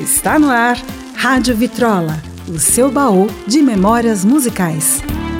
Está no ar, Rádio Vitrola, o seu baú de memórias musicais.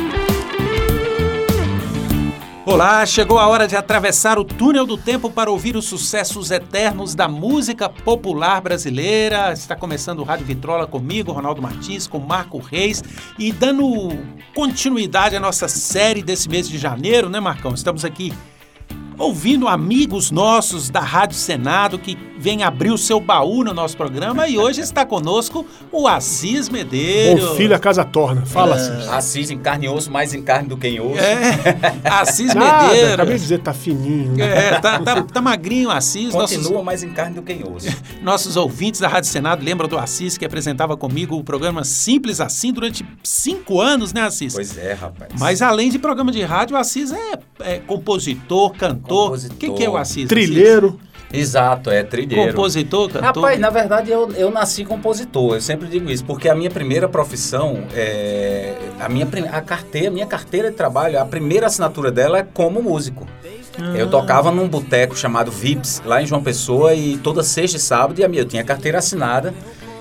Olá, chegou a hora de atravessar o túnel do tempo para ouvir os sucessos eternos da música popular brasileira. Está começando o Rádio Vitrola comigo, Ronaldo Martins, com Marco Reis, e dando continuidade à nossa série desse mês de janeiro, né, Marcão? Estamos aqui ouvindo amigos nossos da Rádio Senado que vem abrir o seu baú no nosso programa, e hoje está conosco o Assis Medeiros. Bom filho, a casa torna. Fala, Assis. Assis em carne e osso, mais em carne do que em osso. Assis Nada, Medeiros. acabei de dizer, tá fininho. Né? Tá magrinho o Assis. Continua mais em carne do que em osso. Nossos ouvintes da Rádio Senado lembram do Assis, que apresentava comigo o programa Simples Assim durante 5 anos, né, Assis? Pois é, rapaz. Mas além de programa de rádio, o Assis é compositor, cantor. O que é o Assis? Trilheiro. Exato, é trilheiro. Compositor, cantor? Rapaz, na verdade eu nasci compositor, eu sempre digo isso, porque a minha primeira profissão, a minha carteira de trabalho, a primeira assinatura dela é como músico. Eu tocava num boteco chamado Vips, lá em João Pessoa, e toda sexta e sábado eu tinha carteira assinada.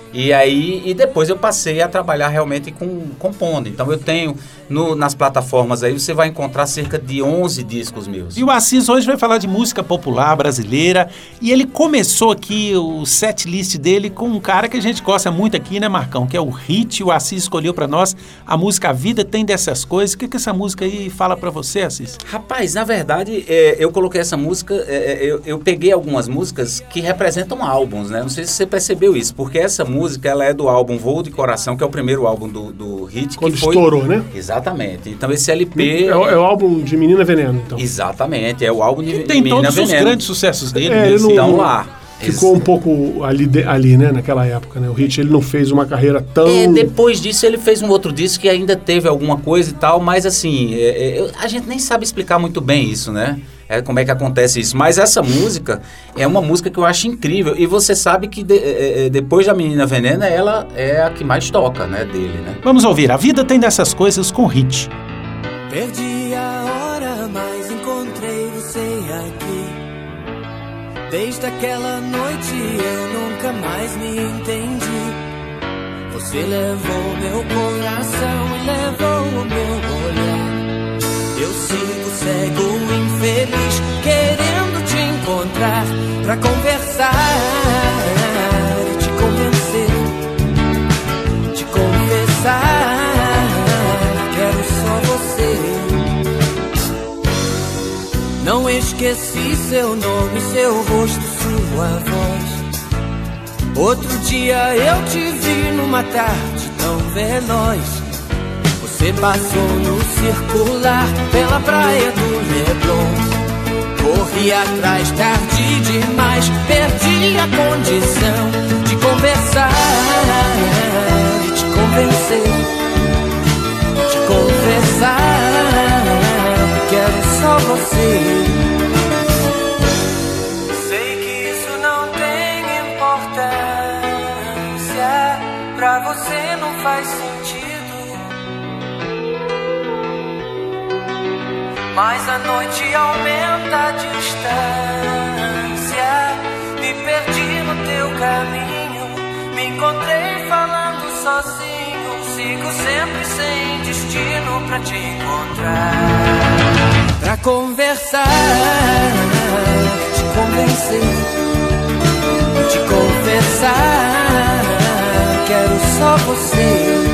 E depois eu passei a trabalhar realmente compondo. Então eu tenho, nas plataformas aí, você vai encontrar cerca de 11 discos meus. E o Assis hoje vai falar de música popular brasileira. E ele começou aqui o set list dele com um cara que a gente gosta muito aqui, né, Marcão? Que é o Hit. O Assis escolheu pra nós a música A Vida Tem Dessas Coisas. O que essa música aí fala pra você, Assis? Rapaz, na verdade, eu coloquei essa música, eu peguei algumas músicas que representam álbuns, né? Não sei se você percebeu isso, porque essa música, ela é do álbum Voo de Coração, que é o primeiro álbum do Hit. Quando estourou, né? Exatamente. Então esse LP... É o álbum de Menina Veneno, então. Exatamente, é o álbum de Menina Veneno. Tem todos os grandes sucessos dele. Ele estão lá. Ficou um pouco ali, né, naquela época, né? O Hit, ele não fez uma carreira tão... Depois disso ele fez um outro disco que ainda teve alguma coisa e tal, mas assim, a gente nem sabe explicar muito bem isso, né? Como é que acontece isso. Mas essa música é uma música que eu acho incrível. E você sabe que depois da Menina Veneno, ela é a que mais toca, né, dele, né? Vamos ouvir. A Vida Tem Dessas Coisas com Hit. Perdi a hora, mas encontrei você aqui. Desde aquela noite eu nunca mais me entendi. Você levou meu coração e levou o meu olhar. Eu sigo cego, infeliz, querendo te encontrar pra conversar e te convencer, te confessar. Quero só você. Não esqueci seu nome, seu rosto, sua voz. Outro dia eu te vi numa tarde tão veloz. Você passou no circular pela praia do Leblon. Corri atrás, tarde demais, perdi a condição de conversar e te convencer, te confessar. Quero só você. Sei que isso não tem importância, pra você não faz sentido. Mas a noite aumenta a distância. Me perdi no teu caminho, me encontrei falando sozinho. Sigo sempre sem destino pra te encontrar, pra conversar, te convencer, te confessar. Quero só você.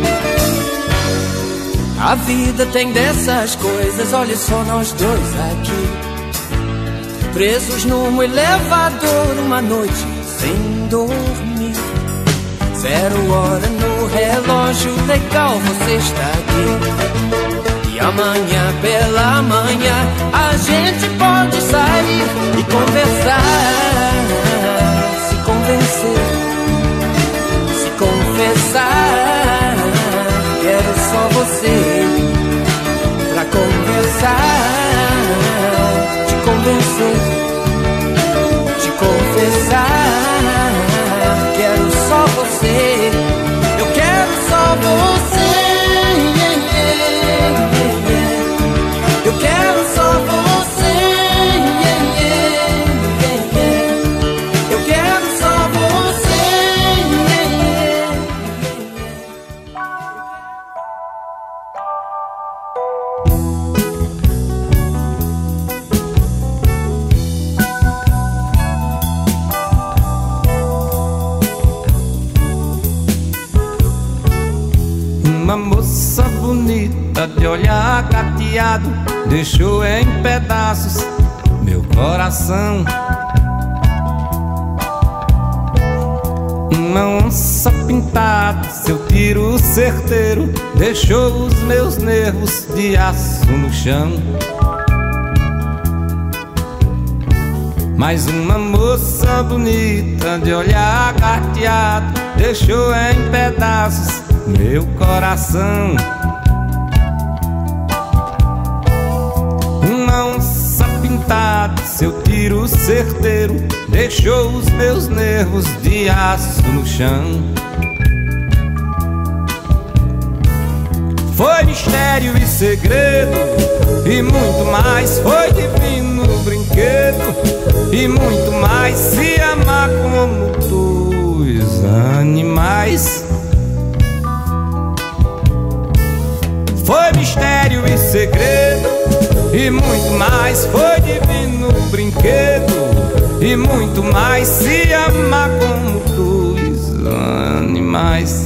A vida tem dessas coisas, olha só nós dois aqui, presos num elevador uma noite sem dormir. 0 hora no relógio, legal você está aqui. E amanhã pela manhã a gente pode sair e conversar, se convencer, se confessar. Quero só você pra conversar, te convencer, te confessar. Quero só você, eu quero só você. Eu quero só você. Eu quero só você. bonita de olhar gateado deixou em pedaços meu coração. Uma onça pintada, seu tiro certeiro deixou os meus nervos de aço no chão. Mas uma moça bonita de olhar gateado deixou em pedaços meu coração. Uma onça pintada, seu tiro certeiro deixou os meus nervos de aço no chão. Foi mistério e segredo e muito mais, foi divino brinquedo e muito mais, se amar como dois animais. Foi mistério e segredo e muito mais, foi divino brinquedo e muito mais, se amar como dois animais.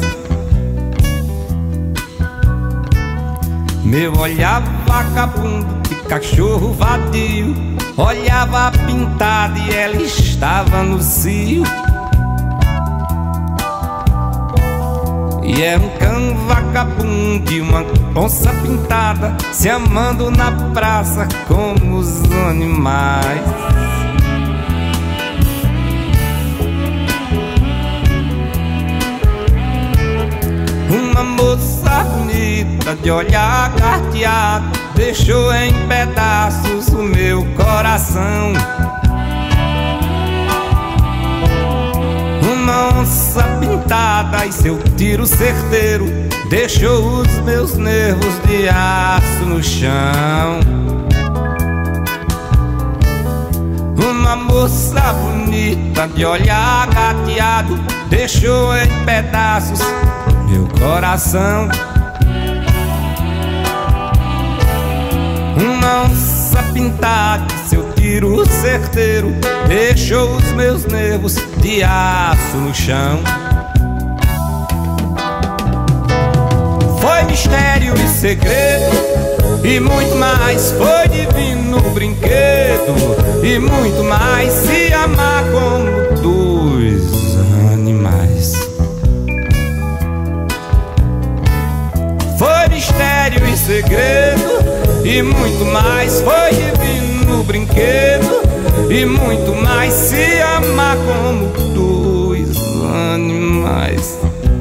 Meu olhar vagabundo de cachorro vadio olhava pintada e ela estava no cio. E era um cão vagabundo e uma onça pintada se amando na praça como os animais. Uma moça bonita de olhar carteado deixou em pedaços o meu coração. Uma onça pintada e seu tiro certeiro deixou os meus nervos de aço no chão. Uma moça bonita de olhar gateado deixou em pedaços meu coração. Uma onça pintada, seu tiro certeiro deixou os meus nervos de aço no chão. Foi mistério e segredo e muito mais, foi divino brinquedo e muito mais, se amar como dois animais. Foi mistério e segredo e muito mais, foi divino brinquedo e muito mais, se amar como dois animais.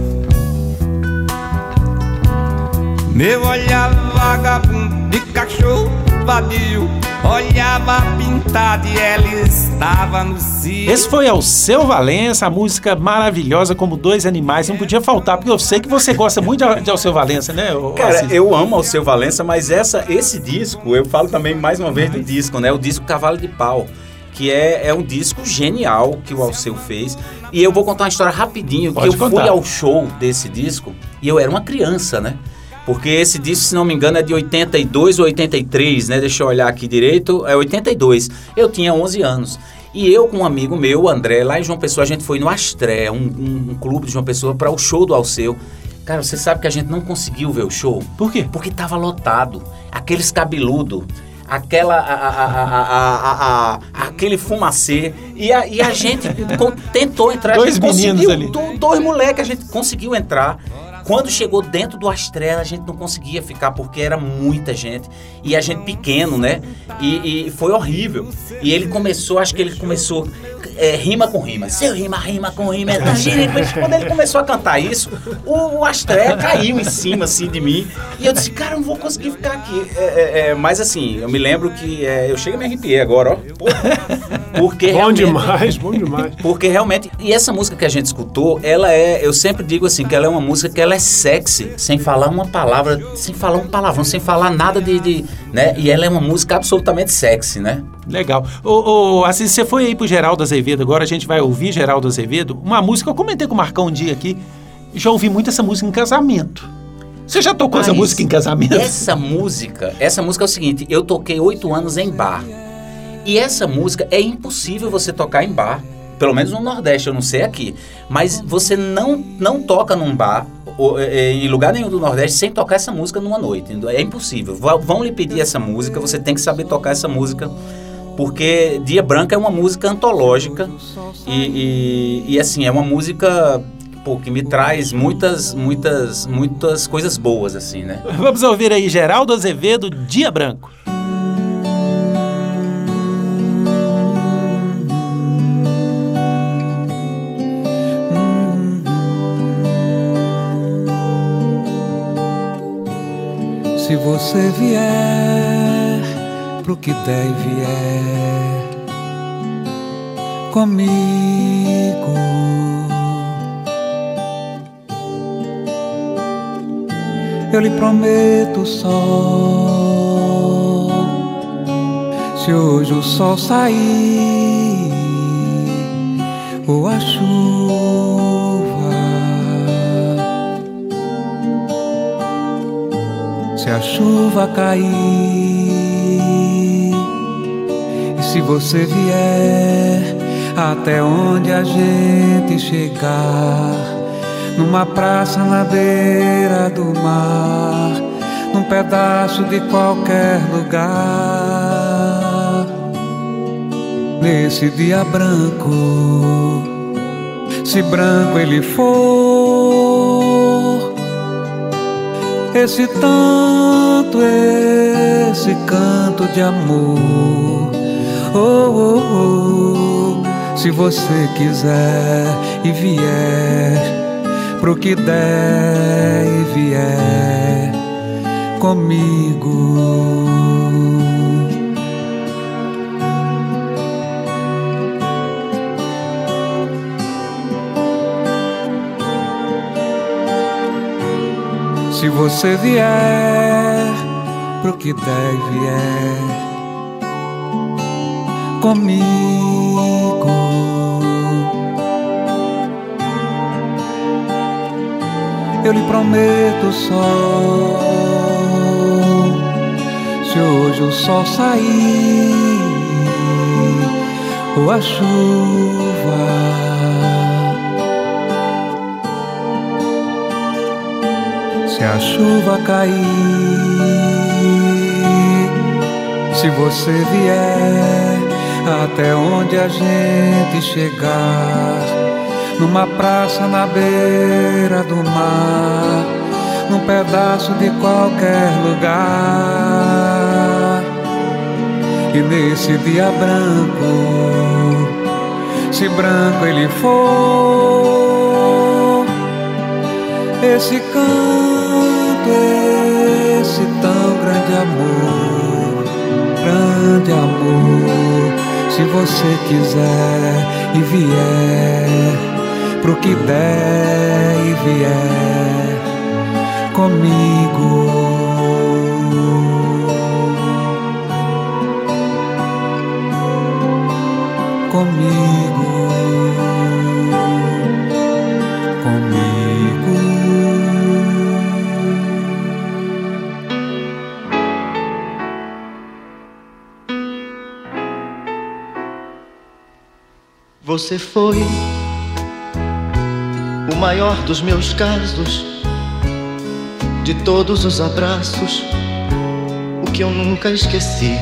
Meu olhar vagabundo de cachorro vadio olhava pintada e ela estava no cio. Esse foi Alceu Valença, a música maravilhosa Como Dois Animais. Não podia faltar, porque eu sei que você gosta muito de Alceu Valença, né? Cara, Assis? Eu amo Alceu Valença, mas esse disco, eu falo também mais uma vez do disco, né? O disco Cavalo de Pau, que é um disco genial que o Alceu fez. E eu vou contar uma história rapidinho, que eu fui ao show desse disco e eu era uma criança, né? Porque esse disco, se não me engano, é de 82 ou 83, né? Deixa eu olhar aqui direito. É 82. Eu tinha 11 anos. E eu com um amigo meu, o André, lá em João Pessoa, a gente foi no Astré, um clube de João Pessoa, para o show do Alceu. Cara, você sabe que a gente não conseguiu ver o show? Por quê? Porque tava lotado. Aqueles cabeludos, aquele fumacê. E a gente tentou entrar. Dois meninos ali. Dois moleques, a gente conseguiu entrar. Quando chegou dentro do Astré, a gente não conseguia ficar, porque era muita gente. E a gente pequeno, né? E foi horrível. E ele começou, rima com rima. Seu rima com rima. Quando ele começou a cantar isso, o Astré caiu em cima, assim, de mim. E eu disse, cara, eu não vou conseguir ficar aqui. Mas assim, eu me lembro que eu chego a me arrepiar agora, ó. Porque bom demais. Porque realmente, e essa música que a gente escutou, eu sempre digo assim, que ela é uma música que ela é sexy, sem falar uma palavra, sem falar um palavrão, sem falar nada né? E ela é uma música absolutamente sexy, né? Legal. Assis, você foi aí pro Geraldo Azevedo, agora a gente vai ouvir Geraldo Azevedo, uma música, eu comentei com o Marcão um dia aqui, já ouvi muito essa música em casamento. Você já tocou essa música em casamento? Essa música é o seguinte, eu toquei 8 anos em bar. E essa música é impossível você tocar em bar. pelo menos no Nordeste, eu não sei aqui, mas você não toca num bar em lugar nenhum do Nordeste sem tocar essa música numa noite. É impossível. Vão lhe pedir essa música, você tem que saber tocar essa música, porque Dia Branco é uma música antológica e assim, é uma música que me traz muitas coisas boas, assim, né? Vamos ouvir aí Geraldo Azevedo, Dia Branco. Se você vier pro que der e vier comigo, eu lhe prometo o sol. Se hoje o sol sair ou a chuva, se a chuva cair, e se você vier até onde a gente chegar, numa praça na beira do mar, num pedaço de qualquer lugar, nesse dia branco, se branco ele for, esse tanto, esse canto de amor, oh, oh, oh. Se você quiser e vier pro que der e vier comigo, se você vier pro que der e vier comigo, eu lhe prometo o sol. Se hoje o sol sair ou a chuva, se a chuva cair, se você vier até onde a gente chegar, numa praça na beira do mar, num pedaço de qualquer lugar, e nesse dia branco, se branco ele for, esse canto, esse tão grande amor, se você quiser e vier pro que der e vier comigo, comigo, comigo. Você foi o maior dos meus casos, de todos os abraços, o que eu nunca esqueci.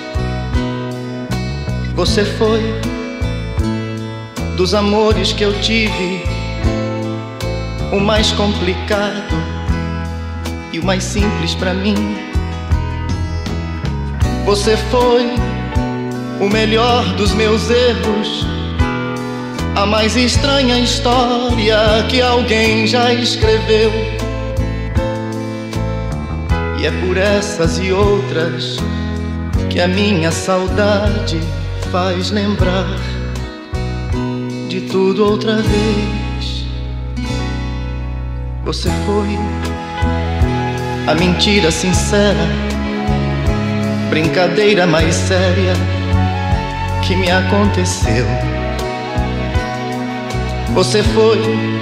Você foi dos amores que eu tive, o mais complicado e o mais simples pra mim. Você foi o melhor dos meus erros, a mais estranha história que alguém já escreveu. E é por essas e outras que a minha saudade faz lembrar de tudo outra vez. Você foi a mentira sincera, brincadeira mais séria que me aconteceu. Você foi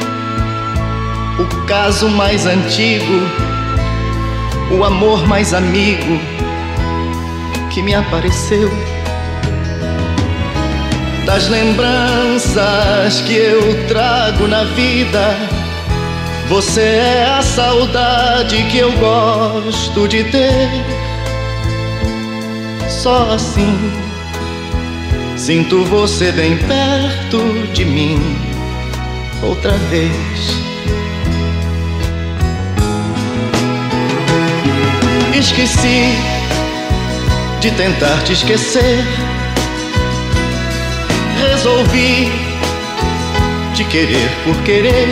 o caso mais antigo, o amor mais amigo que me apareceu. das lembranças que eu trago na vida. Você é a saudade que eu gosto de ter. Só assim sinto você bem perto de mim outra vez. Esqueci de tentar te esquecer. Resolvi te querer por querer.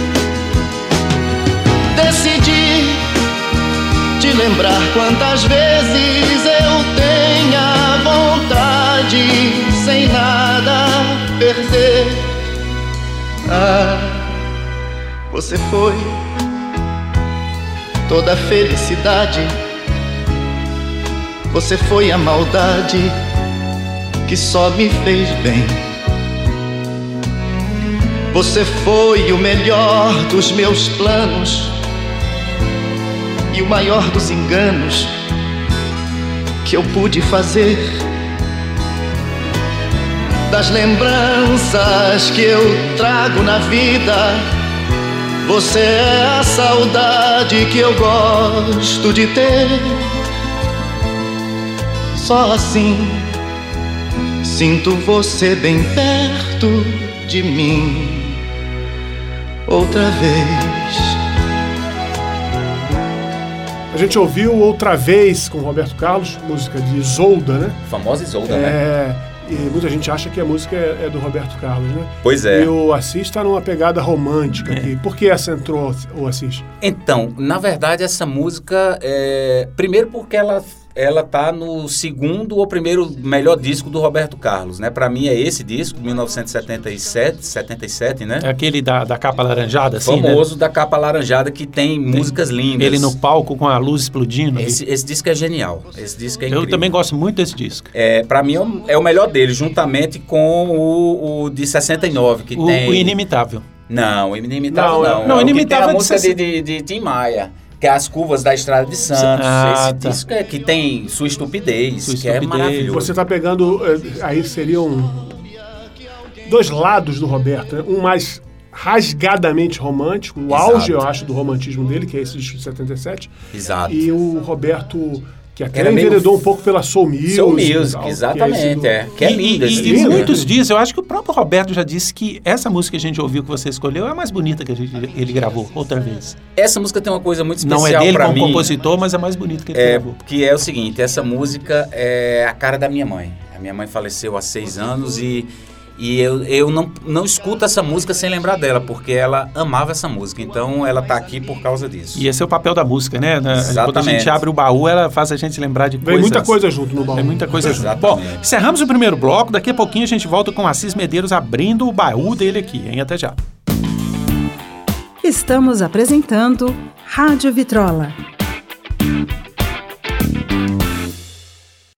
Decidi te lembrar quantas vezes eu tenha vontade, sem nada perder. Ah, você foi toda a felicidade. Você foi a maldade que só me fez bem. Você foi o melhor dos meus planos e o maior dos enganos que eu pude fazer. Das lembranças que eu trago na vida, você é a saudade que eu gosto de ter. Só assim sinto você bem perto de mim outra vez. A gente ouviu Outra Vez com Roberto Carlos, música de Isolda, né? Famosa Isolda, né? E muita gente acha que a música é do Roberto Carlos, né? Pois é. E o Assis está numa pegada romântica aqui. Por que essa entrou, o Assis? Então, na verdade, essa música primeiro porque ela tá no segundo ou primeiro melhor disco do Roberto Carlos, né? Pra mim é esse disco, 1977, né? É aquele da capa laranjada, assim, famoso, né? Da capa laranjada, que tem músicas lindas. Ele no palco com a luz explodindo. Esse disco é genial. Esse disco é incrível. Eu também gosto muito desse disco. Pra mim é o melhor dele, juntamente com o de 69, que tem... O Inimitável. Não, o Inimitável não. Não, o Inimitável tem a música de Tim Maia, que é As Curvas da Estrada de Santos. Esse disco que tem Sua Estupidez, que é maravilhoso. Você está pegando, aí seriam dois lados do Roberto, né? Um mais rasgadamente romântico, o auge, eu acho, do romantismo dele, que é esse disco de 77. Exato. E o Roberto, que até enveredou um pouco pela Soul Music. Soul Music, exatamente, que é linda. E muitos dizem, eu acho que o próprio Roberto já disse que essa música que a gente ouviu, que você escolheu, é a mais bonita que ele gravou, Outra Vez. Essa música tem uma coisa muito especial pra mim. Não é dele como compositor, mas é a mais bonita que ele gravou. Que é o seguinte, essa música é a cara da minha mãe. A minha mãe faleceu há 6 anos e eu não escuto essa música sem lembrar dela, porque ela amava essa música, então ela tá aqui por causa disso. E esse é o papel da música, né? Exatamente. Quando a gente abre o baú, ela faz a gente lembrar de coisas. Vem muita coisa junto no baú. Vem muita coisa junto. Bom, encerramos o primeiro bloco, daqui a pouquinho a gente volta com Assis Medeiros abrindo o baú dele aqui, hein? Até já. Estamos apresentando Rádio Vitrola.